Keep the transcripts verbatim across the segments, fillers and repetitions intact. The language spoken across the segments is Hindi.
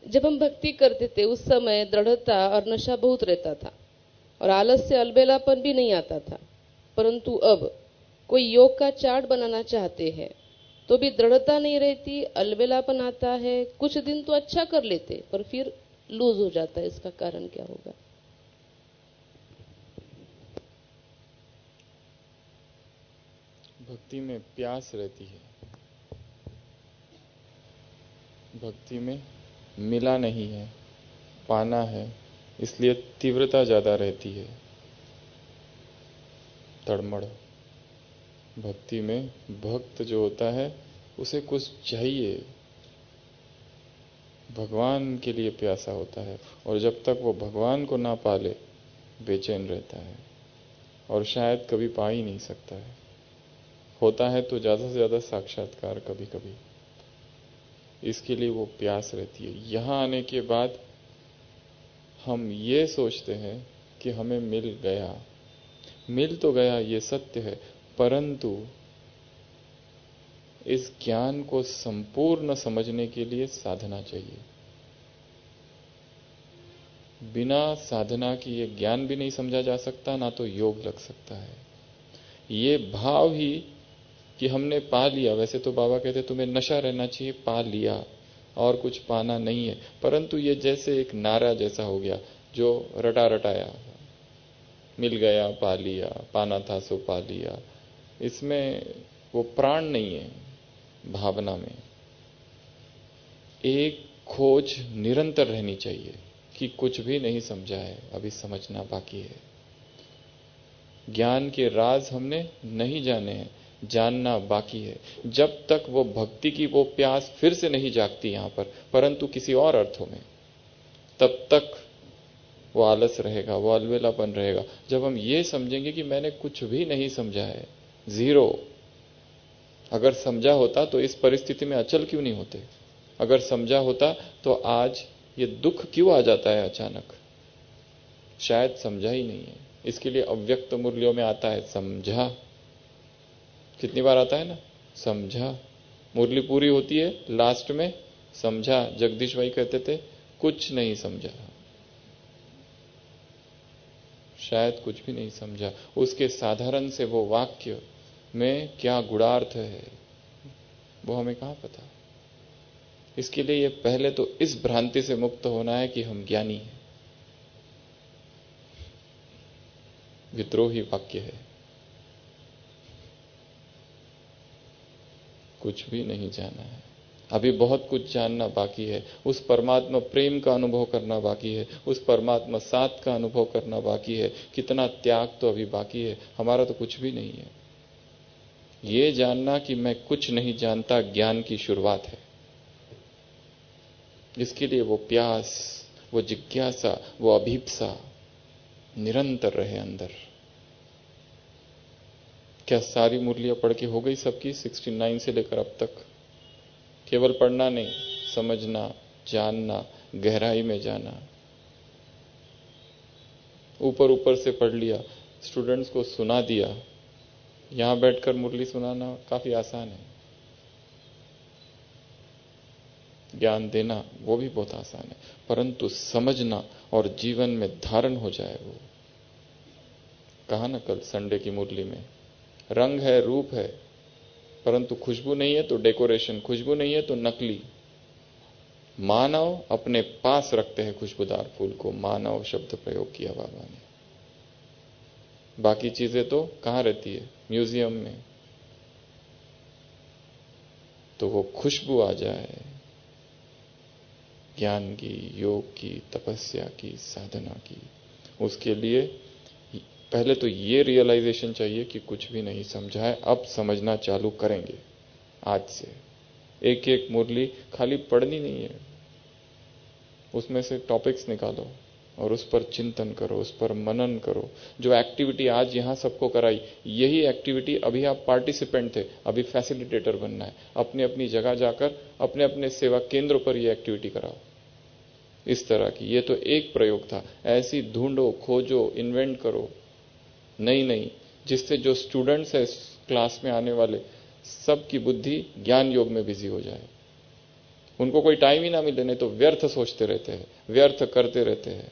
जब हम भक्ति करते थे उस समय दृढ़ता और नशा बहुत रहता था और आलस्य अलबेलापन भी नहीं आता था। परंतु अब कोई योग का चार्ट बनाना चाहते हैं तो भी दृढ़ता नहीं रहती, अलबेलापन आता है। कुछ दिन तो अच्छा कर लेते पर फिर लूज हो जाता है। इसका कारण क्या होगा? भक्ति में प्यास रहती है, भक्ति में मिला नहीं है, पाना है, इसलिए तीव्रता ज्यादा रहती है, तड़मड़। भक्ति में भक्त जो होता है उसे कुछ चाहिए, भगवान के लिए प्यासा होता है, और जब तक वो भगवान को ना पाले बेचैन रहता है और शायद कभी पा ही नहीं सकता है। होता है तो ज्यादा से ज्यादा साक्षात्कार कभी कभी, इसके लिए वो प्यास रहती है। यहां आने के बाद हम ये सोचते हैं कि हमें मिल गया, मिल तो गया, ये सत्य है, परंतु इस ज्ञान को संपूर्ण समझने के लिए साधना चाहिए। बिना साधना की ये ज्ञान भी नहीं समझा जा सकता, ना तो योग लग सकता है। ये भाव ही कि हमने पा लिया, वैसे तो बाबा कहते तुम्हें नशा रहना चाहिए, पा लिया और कुछ पाना नहीं है, परंतु ये जैसे एक नारा जैसा हो गया जो रटा रटाया, मिल गया, पा लिया, पाना था सो पा लिया, इसमें वो प्राण नहीं है। भावना में एक खोज निरंतर रहनी चाहिए कि कुछ भी नहीं समझा है, अभी समझना बाकी है। ज्ञान के राज हमने नहीं जाने हैं, जानना बाकी है। जब तक वो भक्ति की वो प्यास फिर से नहीं जागती यहां पर, परंतु किसी और अर्थों में, तब तक वो आलस रहेगा, वो अलबेलापन रहेगा। जब हम ये समझेंगे कि मैंने कुछ भी नहीं समझा है, जीरो, अगर समझा होता तो इस परिस्थिति में अचल क्यों नहीं होते? अगर समझा होता तो आज ये दुख क्यों आ जाता है अचानक? शायद समझा ही नहीं है। इसके लिए अव्यक्त मूल्यों में आता है समझा। कितनी बार आता है ना, समझा। मुरली पूरी होती है लास्ट में समझा। जगदीश भाई कहते थे कुछ नहीं समझा, शायद कुछ भी नहीं समझा। उसके साधारण से वो वाक्य में क्या गुणार्थ है वो हमें कहां पता। इसके लिए ये पहले तो इस भ्रांति से मुक्त होना है कि हम ज्ञानी हैं। विद्रोही वाक्य है, कुछ भी नहीं जाना है, अभी बहुत कुछ जानना बाकी है। उस परमात्मा प्रेम का अनुभव करना बाकी है, उस परमात्मा साथ का अनुभव करना बाकी है। कितना त्याग तो अभी बाकी है, हमारा तो कुछ भी नहीं है। ये जानना कि मैं कुछ नहीं जानता ज्ञान की शुरुआत है। इसके लिए वो प्यास, वो जिज्ञासा, वो अभीप्सा निरंतर रहे अंदर। क्या सारी मुरलियां पढ़ के हो गई सबकी, उनहत्तर से लेकर अब तक? केवल पढ़ना नहीं, समझना, जानना, गहराई में जाना। ऊपर ऊपर से पढ़ लिया, स्टूडेंट्स को सुना दिया। यहां बैठकर मुरली सुनाना काफी आसान है, ज्ञान देना वो भी बहुत आसान है, परंतु समझना और जीवन में धारण हो जाए वो। कहा ना कल संडे की मुरली में, रंग है, रूप है, परंतु खुशबू नहीं है तो डेकोरेशन, खुशबू नहीं है तो नकली। मानव अपने पास रखते हैं खुशबूदार फूल को, मानव शब्द प्रयोग किया बाबा ने। बाकी चीजें तो कहां रहती है? म्यूजियम में। तो वो खुशबू आ जाए ज्ञान की, योग की, तपस्या की, साधना की, उसके लिए पहले तो ये रियलाइजेशन चाहिए कि कुछ भी नहीं समझा है, अब समझना चालू करेंगे आज से। एक एक मुरली खाली पढ़नी नहीं है, उसमें से टॉपिक्स निकालो और उस पर चिंतन करो, उस पर मनन करो। जो एक्टिविटी आज यहां सबको कराई, यही एक्टिविटी अभी आप पार्टिसिपेंट थे, अभी फैसिलिटेटर बनना है। अपनी अपनी जगह जाकर अपने अपने सेवा केंद्रों पर यह एक्टिविटी कराओ। इस तरह की, ये तो एक प्रयोग था, ऐसी ढूंढो, खोजो, इन्वेंट करो नई नई, जिससे जो स्टूडेंट्स है क्लास में आने वाले, सबकी बुद्धि ज्ञान योग में बिजी हो जाए। उनको कोई टाइम ही ना मिले, नहीं तो व्यर्थ सोचते रहते हैं, व्यर्थ करते रहते हैं।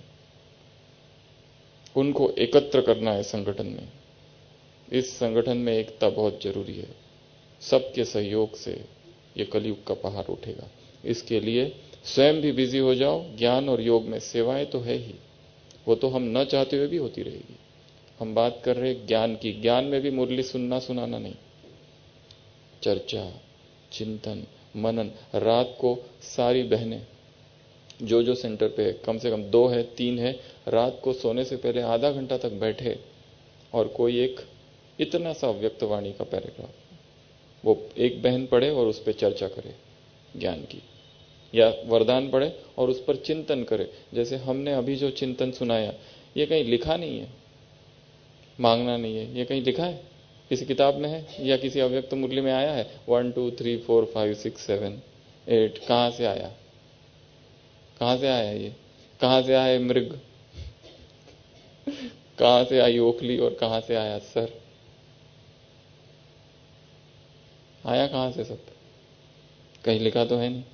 उनको एकत्र करना है संगठन में। इस संगठन में एकता बहुत जरूरी है। सबके सहयोग से ये कलयुग का पहाड़ उठेगा। इसके लिए स्वयं भी बिजी हो जाओ। ज्ञान और योग में सेवाएं तो है ही, वो तो हम न चाहते हुए भी होती रहेगी। हम बात कर रहे ज्ञान की। ज्ञान में भी मुरली सुनना सुनाना नहीं, चर्चा, चिंतन, मनन। रात को सारी बहनें जो जो सेंटर पे है, कम से कम दो है, तीन है, रात को सोने से पहले आधा घंटा तक बैठे और कोई एक इतना सा व्यक्तवाणी का पैराग्राफ वो एक बहन पढ़े और उस पर चर्चा करे ज्ञान की, या वरदान पढ़े और उस पर चिंतन करे। जैसे हमने अभी जो चिंतन सुनाया, ये कहीं लिखा नहीं है, मांगना नहीं है, ये कहीं लिखा है, किसी किताब में है या किसी अव्यक्त मुरली में आया है? One two three four five six seven eight, कहां से आया? कहां से आया ये? कहां से आया मृग? कहां से आई ओखली और कहां से आया सर? आया कहां से सब? कहीं लिखा तो है नहीं।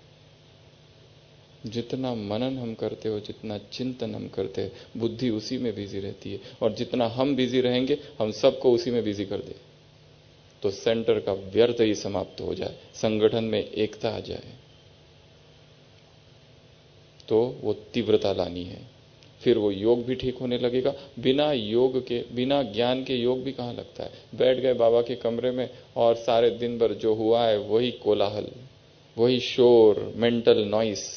जितना मनन हम करते हो, जितना चिंतन हम करते हैं, बुद्धि उसी में बिजी रहती है। और जितना हम बिजी रहेंगे, हम सबको उसी में बिजी कर दे, तो सेंटर का व्यर्थ ही समाप्त हो जाए, संगठन में एकता आ जाए। तो वो तीव्रता लानी है, फिर वो योग भी ठीक होने लगेगा। बिना योग के, बिना ज्ञान के योग भी कहाँ लगता है? बैठ गए बाबा के कमरे में और सारे दिन भर जो हुआ है वही कोलाहल, वही शोर, मेंटल नॉइस,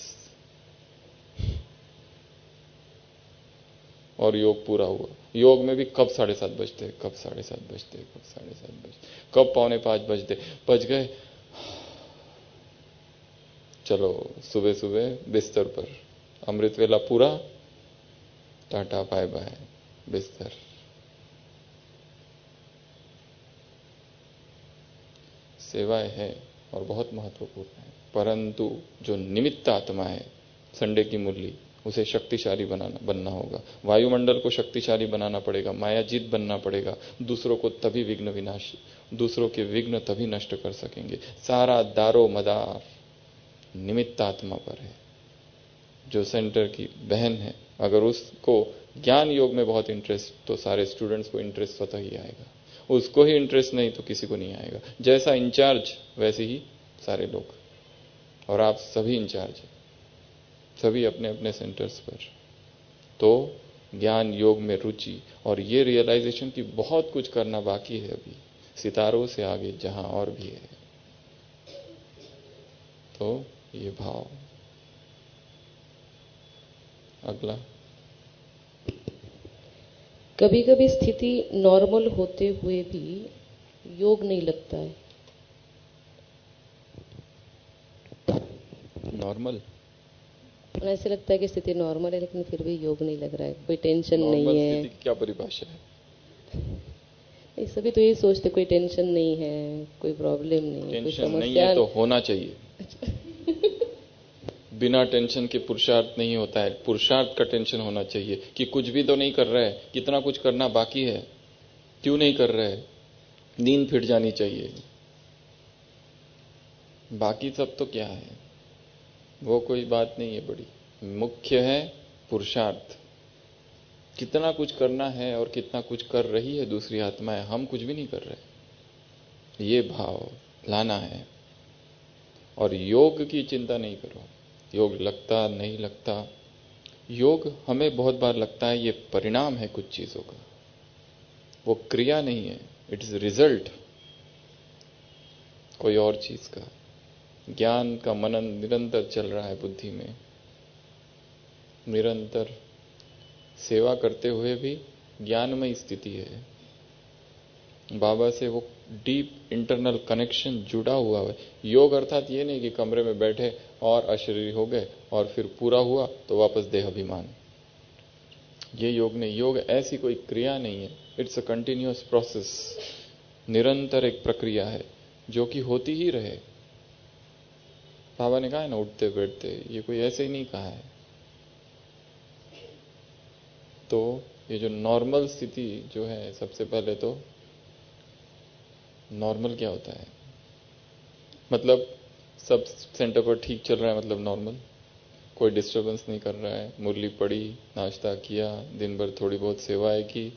और योग पूरा हुआ। योग में भी कब साढ़े सात बजते, कब साढ़े सात बजते, कब साढ़े सात बजते, कब पौने पांच बजते, बज गए, चलो सुबह सुबह बिस्तर पर, अमृत वेला पूरा, टाटा बाय बाय, बिस्तर। सेवाएं है और बहुत महत्वपूर्ण है, परंतु जो निमित्त आत्मा है, संडे की मुरली, उसे शक्तिशाली बनाना बनना होगा। वायुमंडल को शक्तिशाली बनाना पड़ेगा, मायाजीत बनना पड़ेगा। दूसरों को तभी विघ्न विनाशी, दूसरों के विघ्न तभी नष्ट कर सकेंगे। सारा दारो मदार निमित्त आत्मा पर है। जो सेंटर की बहन है, अगर उसको ज्ञान योग में बहुत इंटरेस्ट, तो सारे स्टूडेंट्स को इंटरेस्ट स्वतः ही आएगा। उसको ही इंटरेस्ट नहीं तो किसी को नहीं आएगा। जैसा इंचार्ज वैसे ही सारे लोग, और आप सभी इंचार्ज हैं, सभी अपने अपने सेंटर्स पर। तो ज्ञान योग में रुचि, और ये रियलाइजेशन कि बहुत कुछ करना बाकी है अभी, सितारों से आगे जहां और भी है। तो ये भाव। अगला, कभी कभी स्थिति नॉर्मल होते हुए भी योग नहीं लगता है। नॉर्मल ऐसे लगता है कि स्थिति नॉर्मल है लेकिन फिर भी योग नहीं लग रहा है, कोई टेंशन नहीं नॉर्मल है। स्थिति की क्या परिभाषा है? ये सभी तो ये सोचते कोई टेंशन नहीं है, कोई प्रॉब्लम नहीं है, कोई टेंशन नहीं समस्या है तो होना चाहिए। बिना टेंशन के पुरुषार्थ नहीं होता है। पुरुषार्थ का टेंशन होना चाहिए कि कुछ भी तो नहीं कर रहे हैं, कितना कुछ करना बाकी है, क्यों नहीं कर रहे? नींद फिट जानी चाहिए। बाकी सब तो क्या है, वो कोई बात नहीं है बड़ी। मुख्य है पुरुषार्थ। कितना कुछ करना है और कितना कुछ कर रही है दूसरी आत्माएं, हम कुछ भी नहीं कर रहे। ये भाव लाना है। और योग की चिंता नहीं करो, योग लगता नहीं लगता। योग हमें बहुत बार लगता है ये परिणाम है कुछ चीजों का, वो क्रिया नहीं है, इट इज रिजल्ट कोई और चीज का। ज्ञान का मनन निरंतर चल रहा है बुद्धि में, निरंतर सेवा करते हुए भी ज्ञानमय स्थिति है। बाबा से वो डीप इंटरनल कनेक्शन जुड़ा हुआ है। योग अर्थात ये नहीं कि कमरे में बैठे और अशरीरी हो गए और फिर पूरा हुआ तो वापस देहाभिमान, ये योग नहीं। योग ऐसी कोई क्रिया नहीं है, इट्स अ कंटिन्यूअस प्रोसेस। निरंतर एक प्रक्रिया है जो कि होती ही रहे। बाबा ने कहा है ना, उठते बैठते, ये कोई ऐसे ही नहीं कहा है। तो ये जो नॉर्मल स्थिति जो है, सबसे पहले तो नॉर्मल क्या होता है, मतलब सब सेंटर पर ठीक चल रहा है, मतलब नॉर्मल, कोई डिस्टरबेंस नहीं कर रहा है, मुरली पड़ी, नाश्ता किया, दिन भर थोड़ी बहुत सेवाएं की,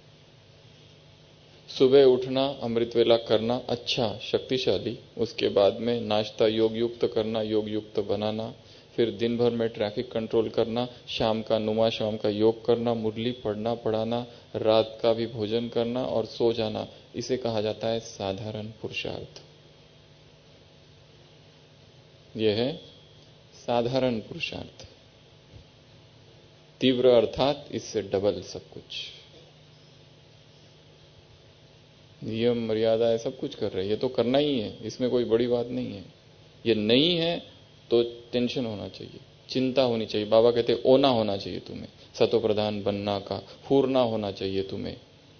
सुबह उठना, अमृत वेला करना, अच्छा शक्तिशाली, उसके बाद में नाश्ता योग युक्त करना, योग युक्त बनाना, फिर दिन भर में ट्रैफिक कंट्रोल करना, शाम का नुमा शाम का योग करना, मुरली पढ़ना पढ़ाना, रात का भी भोजन करना और सो जाना, इसे कहा जाता है साधारण पुरुषार्थ। यह है साधारण पुरुषार्थ। तीव्र अर्थात इससे डबल सब कुछ, नियम मर्यादा है, सब कुछ कर रहे हैं, ये तो करना ही है, इसमें कोई बड़ी बात नहीं है। ये नहीं है तो टेंशन होना चाहिए, चिंता होनी चाहिए। बाबा कहते ओना होना चाहिए तुम्हें, सतो प्रधान बनना का, फूरना होना चाहिए तुम्हें,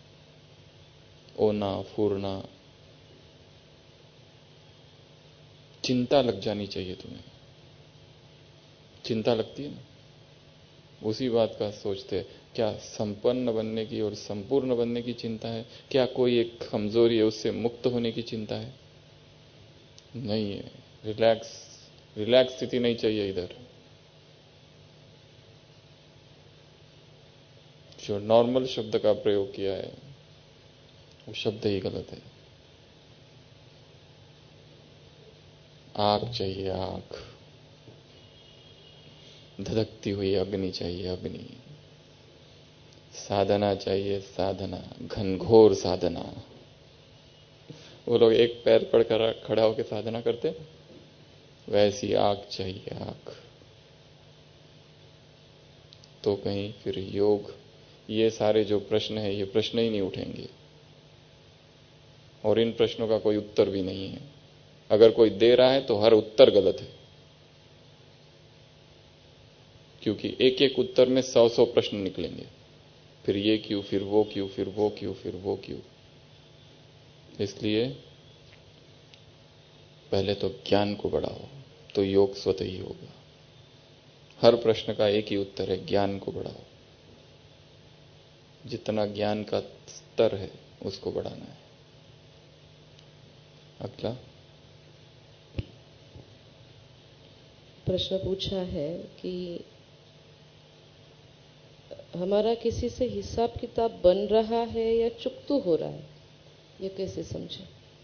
ओना फूरना, चिंता लग जानी चाहिए तुम्हें। चिंता लगती है ना, उसी बात का सोचते हैं। क्या संपन्न बनने की और संपूर्ण बनने की चिंता है? क्या कोई एक कमजोरी है उससे मुक्त होने की चिंता है? नहीं है। रिलैक्स रिलैक्स स्थिति नहीं चाहिए इधर। जो नॉर्मल शब्द का प्रयोग किया है वो शब्द ही गलत है। आग चाहिए, आग, धधकती हुई अग्नि चाहिए, अग्नि। साधना चाहिए, साधना, घनघोर साधना। वो लोग एक पैर पर खड़ा होकर साधना करते, वैसी आग चाहिए, आग। तो कहीं फिर योग, ये सारे जो प्रश्न है ये प्रश्न ही नहीं उठेंगे, और इन प्रश्नों का कोई उत्तर भी नहीं है। अगर कोई दे रहा है तो हर उत्तर गलत है, क्योंकि एक एक उत्तर में सौ सौ प्रश्न निकलेंगे। फिर ये क्यों, फिर वो क्यों, फिर वो क्यों, फिर वो क्यों। इसलिए पहले तो ज्ञान को बढ़ाओ, तो योग स्वतः ही होगा। हर प्रश्न का एक ही उत्तर है, ज्ञान को बढ़ाओ। जितना ज्ञान का स्तर है उसको बढ़ाना है। अगला प्रश्न पूछा है कि हमारा किसी से हिसाब किताब बन रहा है या चुकतू हो रहा है, ये कैसे समझे?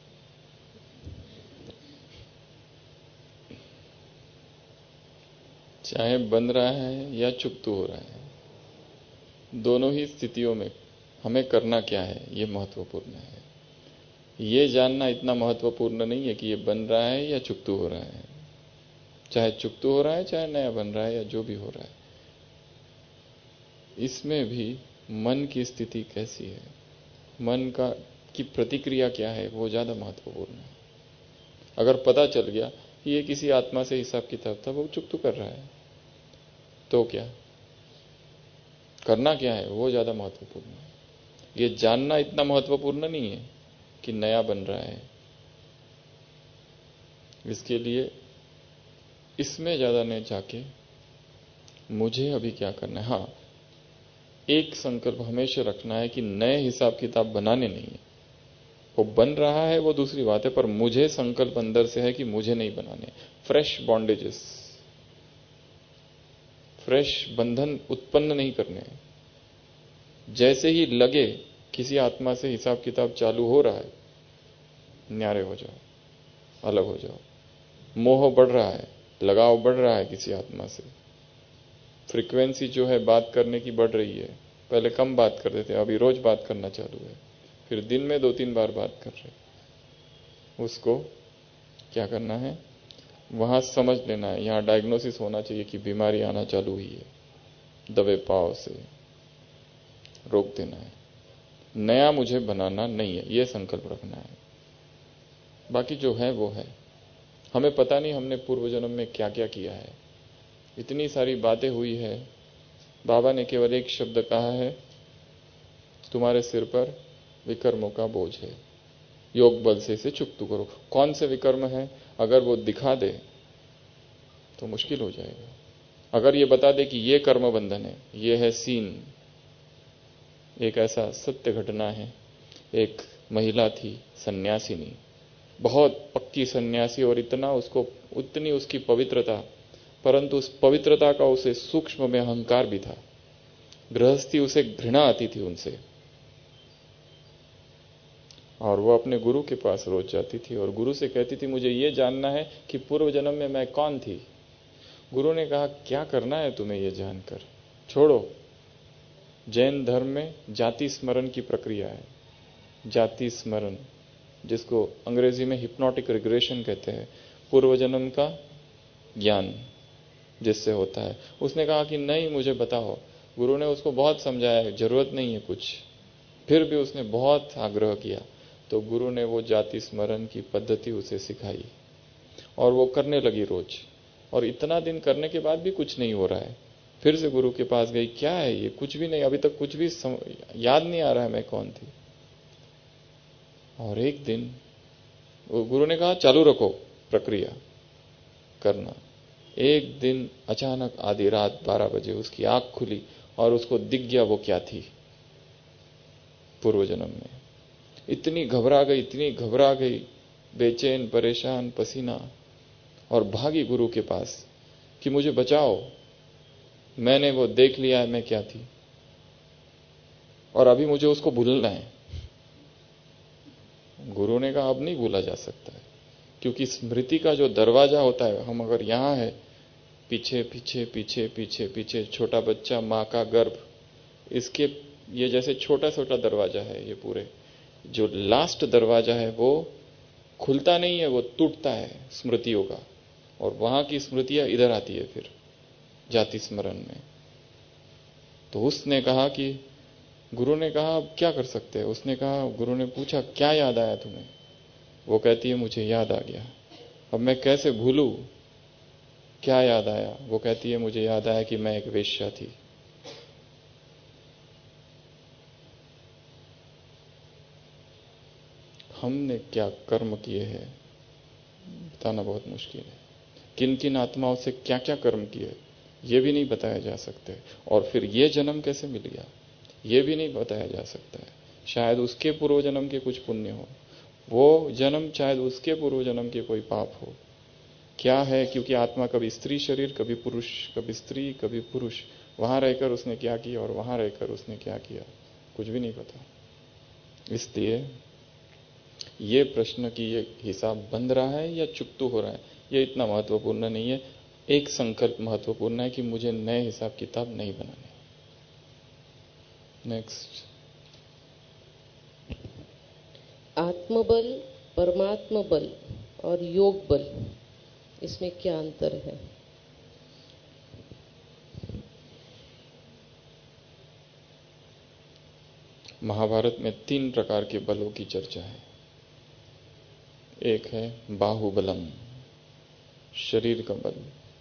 चाहे बन रहा है या चुकतू हो रहा है, दोनों ही स्थितियों में हमें करना क्या है ये महत्वपूर्ण है। ये जानना इतना महत्वपूर्ण नहीं है कि ये बन रहा है या चुकतू हो रहा है। चाहे चुकतू हो रहा है, चाहे नया बन रहा है, या जो भी हो रहा है, इसमें भी मन की स्थिति कैसी है, मन का की प्रतिक्रिया क्या है, वो ज्यादा महत्वपूर्ण है। अगर पता चल गया कि ये किसी आत्मा से हिसाब किताब था, वो चुकतू कर रहा है, तो क्या करना क्या है वो ज्यादा महत्वपूर्ण है। ये जानना इतना महत्वपूर्ण नहीं है कि नया बन रहा है। इसके लिए इसमें ज्यादा नहीं जाके मुझे अभी क्या करना है। हाँ, एक संकल्प हमेशा रखना है कि नए हिसाब किताब बनाने नहीं है। वो बन रहा है वो दूसरी बात है, पर मुझे संकल्प अंदर से है कि मुझे नहीं बनाने। फ्रेश बॉन्डेजेस, फ्रेश बंधन उत्पन्न नहीं करने हैं। जैसे ही लगे किसी आत्मा से हिसाब किताब चालू हो रहा है, न्यारे हो जाओ, अलग हो जाओ। मोह बढ़ रहा है, लगाव बढ़ रहा है किसी आत्मा से, फ्रीक्वेंसी जो है बात करने की बढ़ रही है। पहले कम बात करते थे, अभी रोज बात करना चालू है, फिर दिन में दो तीन बार बात कर रहे। उसको क्या करना है, वहां समझ लेना है, यहां डायग्नोसिस होना चाहिए कि बीमारी आना चालू हुई है। दबे पाव से रोक देना है। नया मुझे बनाना नहीं है, यह संकल्प रखना है। बाकी जो है वो है। हमें पता नहीं हमने पूर्व जन्म में क्या क्या किया है, इतनी सारी बातें हुई है। बाबा ने केवल एक शब्द कहा है, तुम्हारे सिर पर विकर्मों का बोझ है, योग बल से इसे चुकतू करो। कौन से विकर्म है, अगर वो दिखा दे तो मुश्किल हो जाएगा। अगर ये बता दे कि ये कर्म बंधन है, ये है सीन। एक ऐसा सत्य घटना है, एक महिला थी सन्यासिनी, बहुत पक्की सन्यासी और इतना उसको उतनी उसकी पवित्रता, परंतु उस पवित्रता का उसे सूक्ष्म में अहंकार भी था। गृहस्थी उसे घृणा आती थी उनसे, और वो अपने गुरु के पास रोज जाती थी और गुरु से कहती थी मुझे ये जानना है कि पूर्व जन्म में मैं कौन थी। गुरु ने कहा क्या करना है तुम्हें ये जानकर, छोड़ो। जैन धर्म में जाति स्मरण की प्रक्रिया है, जाति स्मरण, जिसको अंग्रेजी में हिप्नोटिक रिग्रेशन कहते हैं, पूर्व जन्म का ज्ञान जिससे होता है। उसने कहा कि नहीं मुझे बताओ। गुरु ने उसको बहुत समझाया, जरूरत नहीं है कुछ, फिर भी उसने बहुत आग्रह किया, तो गुरु ने वो जाति स्मरण की पद्धति उसे सिखाई और वो करने लगी रोज। और इतना दिन करने के बाद भी कुछ नहीं हो रहा है। फिर से गुरु के पास गई, क्या है ये, कुछ भी नहीं, अभी तक कुछ भी सम... याद नहीं आ रहा है मैं कौन थी। और एक दिन गुरु ने कहा चालू रखो प्रक्रिया करना। एक दिन अचानक आधी रात बारह बजे उसकी आंख खुली और उसको दिख गया वो क्या थी पूर्व जन्म में। इतनी घबरा गई, इतनी घबरा गई, बेचैन, परेशान, पसीना, और भागी गुरु के पास कि मुझे बचाओ, मैंने वो देख लिया है मैं क्या थी और अभी मुझे उसको भूलना है। गुरु ने कहा अब नहीं भूला जा सकता है, क्योंकि स्मृति का जो दरवाजा होता है, हम अगर यहां है, पीछे पीछे पीछे पीछे पीछे, छोटा बच्चा, मां का गर्भ, इसके ये जैसे छोटा छोटा दरवाजा है, ये पूरे जो लास्ट दरवाजा है वो खुलता नहीं है, वो टूटता है स्मृतियों का, और वहां की स्मृतियां इधर आती है फिर जाति स्मरण में। तो उसने कहा कि गुरु ने कहा अब क्या कर सकते हैं। उसने कहा, गुरु ने पूछा क्या याद आया तुम्हें। वो कहती है मुझे याद आ गया, अब मैं कैसे भूलूं, क्या याद आया। वो कहती है मुझे याद आया कि मैं एक वेश्या थी। हमने क्या कर्म किए हैं बताना बहुत मुश्किल है। किन किन आत्माओं से क्या क्या कर्म किए ये भी नहीं बताया जा सकते, और फिर ये जन्म कैसे मिल गया ये भी नहीं बताया जा सकता है। शायद उसके पूर्व जन्म के कुछ पुण्य हो, वो जन्म शायद उसके पूर्व जन्म के कोई पाप हो, क्या है, क्योंकि आत्मा कभी स्त्री शरीर, कभी पुरुष, कभी स्त्री, कभी पुरुष, वहां रहकर उसने क्या किया और वहां रहकर उसने क्या किया, कुछ भी नहीं पता। इसलिए ये प्रश्न की ये हिसाब बंध रहा है या चुकतू हो रहा है, ये इतना महत्वपूर्ण नहीं है। एक संकल्प महत्वपूर्ण है कि मुझे नए हिसाब किताब नहीं बनाने। नेक्स्ट। आत्मबल, परमात्म बल और योग बल, इसमें क्या अंतर है? महाभारत में तीन प्रकार के बलों की चर्चा है। एक है बाहुबलम, शरीर का बल।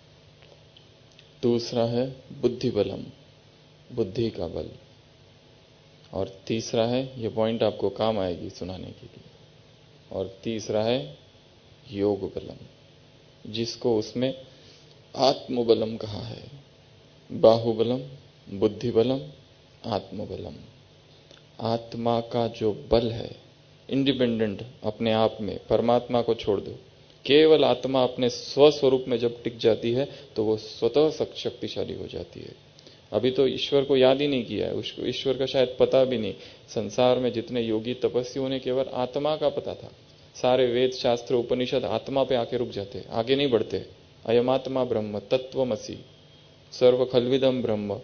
दूसरा है बुद्धिबलम, बुद्धि का बल। और तीसरा है, ये पॉइंट आपको काम आएगी सुनाने के लिए, और तीसरा है योग बलम, जिसको उसमें आत्मबलम कहा है। बाहुबलम, बुद्धिबलम, आत्मबलम। आत्मा का जो बल है इंडिपेंडेंट, अपने आप में, परमात्मा को छोड़ दो, केवल आत्मा अपने स्वस्वरूप में जब टिक जाती है तो वो स्वतः शक्तिशाली हो जाती है। अभी तो ईश्वर को याद ही नहीं किया है, उसको ईश्वर का शायद पता भी नहीं। संसार में जितने योगी तपस्वी, उन्हें केवल आत्मा का पता था। सारे वेद शास्त्र उपनिषद आत्मा पे आके रुक जाते, आगे नहीं बढ़ते। अयमात्मा ब्रह्म तत्वमसि सर्व खलविदम ब्रह्म,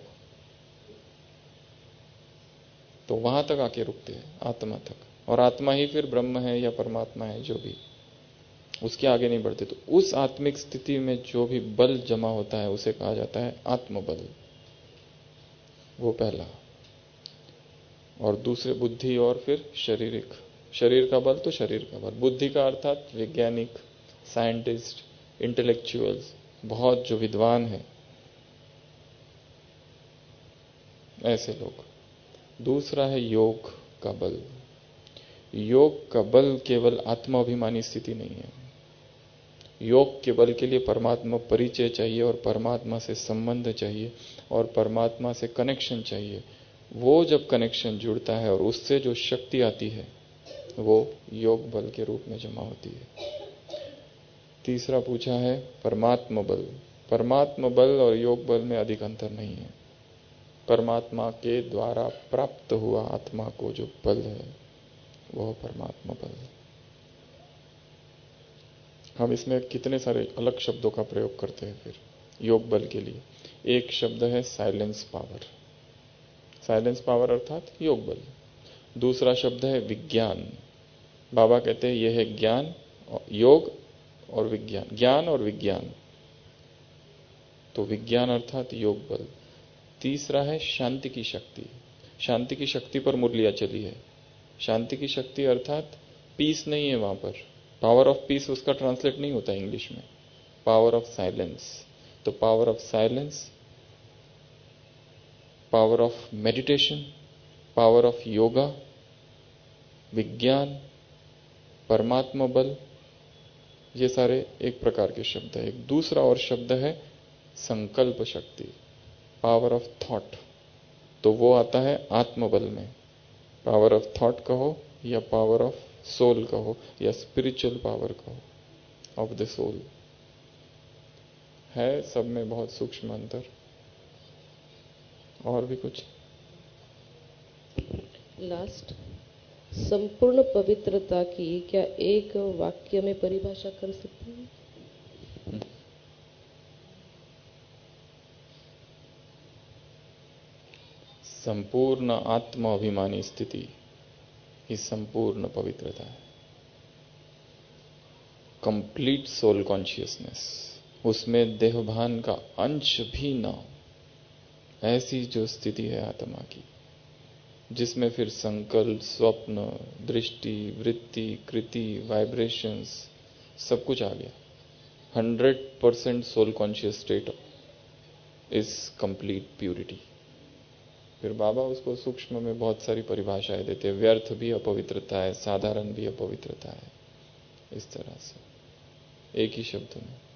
तो वहां तक आके रुकते हैं, आत्मा तक, और आत्मा ही फिर ब्रह्म है या परमात्मा है, जो भी, उसके आगे नहीं बढ़ते। तो उस आत्मिक स्थिति में जो भी बल जमा होता है उसे कहा जाता है आत्मबल, वो पहला। और दूसरे बुद्धि, और फिर शारीरिक। शरीर का बल तो शरीर का बल, बुद्धि का अर्थात वैज्ञानिक, साइंटिस्ट, इंटेलेक्चुअल्स, बहुत जो विद्वान है, ऐसे लोग। दूसरा है योग का बल। योग का बल केवल आत्माभिमानी स्थिति नहीं है। योग के बल के लिए परमात्मा परिचय चाहिए, और परमात्मा से संबंध चाहिए, और परमात्मा से कनेक्शन चाहिए। वो जब कनेक्शन जुड़ता है और उससे जो शक्ति आती है वो योग बल के रूप में जमा होती है। तीसरा पूछा है परमात्म बल। परमात्म बल और योग बल में अधिक अंतर नहीं है। परमात्मा के द्वारा प्राप्त हुआ आत्मा को जो बल है वह परमात्मा बल है। हम इसमें कितने सारे अलग शब्दों का प्रयोग करते हैं फिर योग बल के लिए। एक शब्द है साइलेंस पावर। साइलेंस पावर अर्थात योग बल। दूसरा शब्द है विज्ञान। बाबा कहते हैं यह है ज्ञान, योग और विज्ञान, ज्ञान और विज्ञान, तो विज्ञान अर्थात योग बल। तीसरा है शांति की शक्ति। शांति की शक्ति पर मुरलिया चली है। शांति की शक्ति अर्थात पीस नहीं है वहां पर, पावर ऑफ पीस उसका ट्रांसलेट नहीं होता इंग्लिश में, पावर ऑफ साइलेंस। तो power of silence, power of meditation, power of yoga, विज्ञान, परमात्मा बल, ये सारे एक प्रकार के शब्द है। एक दूसरा और शब्द है संकल्प शक्ति, पावर ऑफ थॉट, तो वो आता है आत्मबल में। पावर ऑफ थॉट कहो या पावर ऑफ सोल कहो या स्पिरिचुअल पावर कहो ऑफ द सोल, है सब में बहुत सूक्ष्म अंतर। और भी कुछ? लास्ट, संपूर्ण पवित्रता की क्या एक वाक्य में परिभाषा कर सकते हैं? संपूर्ण आत्म अभिमानी स्थिति ही संपूर्ण पवित्रता है। कंप्लीट सोल कॉन्शियसनेस, उसमें देहभान का अंश भी ना हो, ऐसी जो स्थिति है आत्मा की, जिसमें फिर संकल्प, स्वप्न, दृष्टि, वृत्ति, कृति, वाइब्रेशंस सब कुछ आ गया। Hundred percent soul conscious state is complete purity. फिर बाबा उसको सूक्ष्म में बहुत सारी परिभाषाएं देते हैं। व्यर्थ भी अपवित्रता है, साधारण भी अपवित्रता है, इस तरह से एक ही शब्द में।